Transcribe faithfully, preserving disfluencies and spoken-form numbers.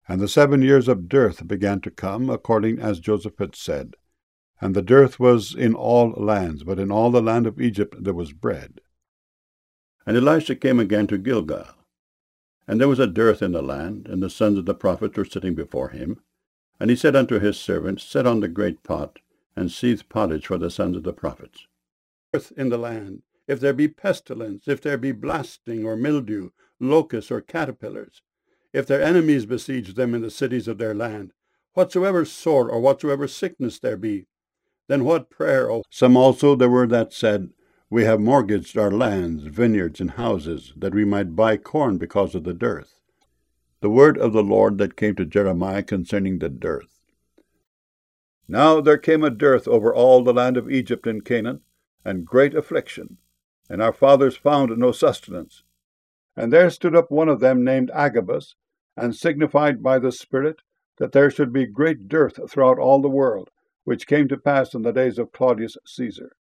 And the seven years of dearth began to come, according as Joseph had said. And the dearth was in all lands, but in all the land of Egypt there was bread. And Elisha came again to Gilgal. And there was a dearth in the land, and the sons of the prophets were sitting before him. And he said unto his servants, Set on the great pot, and seethe pottage for the sons of the prophets. Dearth in the land, if there be pestilence, if there be blasting or mildew, locusts or caterpillars, if their enemies besiege them in the cities of their land, whatsoever sort or whatsoever sickness there be, then what prayer, O some also there were that said, We have mortgaged our lands, vineyards, and houses, that we might buy corn because of the dearth. The word of the Lord that came to Jeremiah concerning the dearth. Now there came a dearth over all the land of Egypt and Canaan, and great affliction, and our fathers found no sustenance. And there stood up one of them named Agabus, and signified by the Spirit that there should be great dearth throughout all the world, which came to pass in the days of Claudius Caesar.